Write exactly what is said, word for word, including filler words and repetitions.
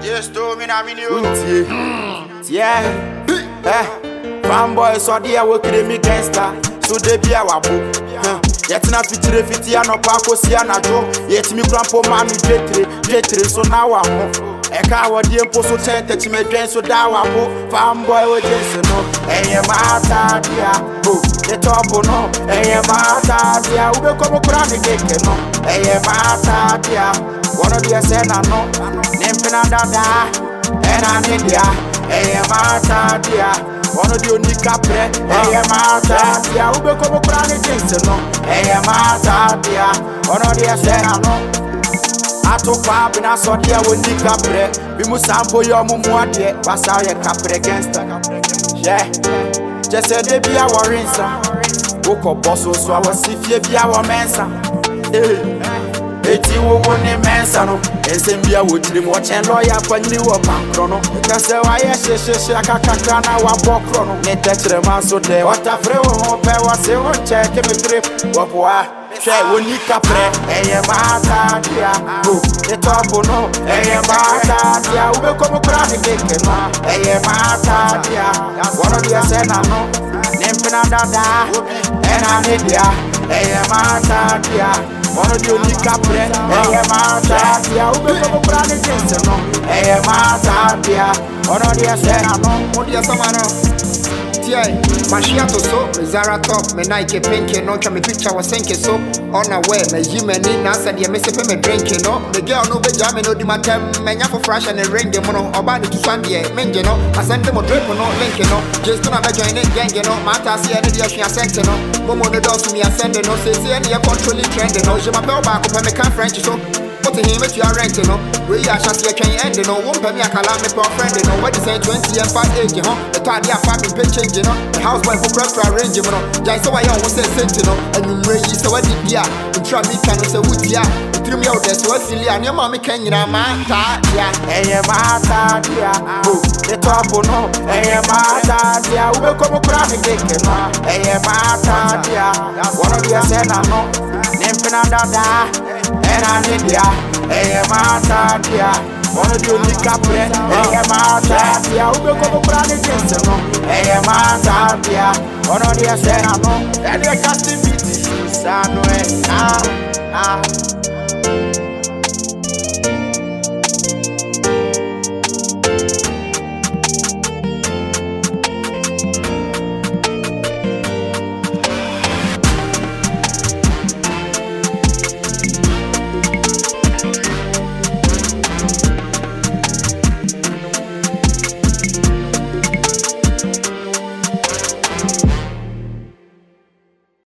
Just told me na me new. Yeah, eh, fanboy so dia we kire me gangster. So they be our book. Yet na fitire fiti anopa kosi anajo. Yet me grandpa man jetre, jetre so now I'm Eka wadi empo so ten techi me dwen so da wa bo. Fanboy we jense no. Eye mata dia. Oh, the top no. Eye mata dia. Ube komo kura ni keke no. Eye mata dia. One of the say na no. Nimpina dada. Ena ni dia. Eye mata dia. One of the unika pre. Eye mata dia. Ube komo kura ni jense no. Eye mata dia. One of the say na no. Ato kwa bina so dia woni kapre bi mu sampo yo mu mu ade basa ye kapre gangster yeah just say dey bia warinsa wo ko bosso so awasifie bia wo mensa eh eti wo wo ne mensa no ensem bia wo tire mo chen lawyer fanyini wo pankro no ka se wa ye she she she akakaka na wa bokro no ne techre man so de watafre wo ho pe wa se wo check me trip wo poa Che woni kapre eye mata dia oh the top no eye mata dia ube komo kura ni keke no eye mata dia one of the say na no nimpina dada ena ni dia eye mata dia one of the only kapre eye mata dia ube komo kura ni keke no eye mata dia one of the say na no odi asama no Tiai, Mashiato so, Zara top, me Nike pinky, no me picture was sinking so on a way, me Jimmy Nasa, the Mississippi me drinking, no, the girl no be jamming, no di matem, menya for fresh and a ring, the mono, or body to Sunday, Menjano, I send them a drip or no linking, no, just gonna be joining gang, you know, Mata see any day she sent no, Momo the dog to me, I send no, say, see any controlling trend, no, she my bell back up and me can't French so. Put him at your rent, you know. We are just here can end, you know. Won't pay me a calamity for a friend, you know. What you say, twenty and five age, you know. The party of family pitching, you know. The housewife for prep for arrange, you know. Jai so I almost say, you know. And you raise so what did ya? You try me, can you say, would ya? You threw me out there, so I feel ya. And your mommy can, you know, mata, ya. Hey, mata, ya. Oh, the top, no. Hey, mata, ya. We come across the cake, you know. Hey, mata, ya. One of the said, I know. Nimpina dada. Ena ni dia, eye mata dia. One of the only kapre, eye mata dia. Ube komo kura ni jense no, eye mata dia. One of the say na no, ene casting beat, sa no eh, ah ah.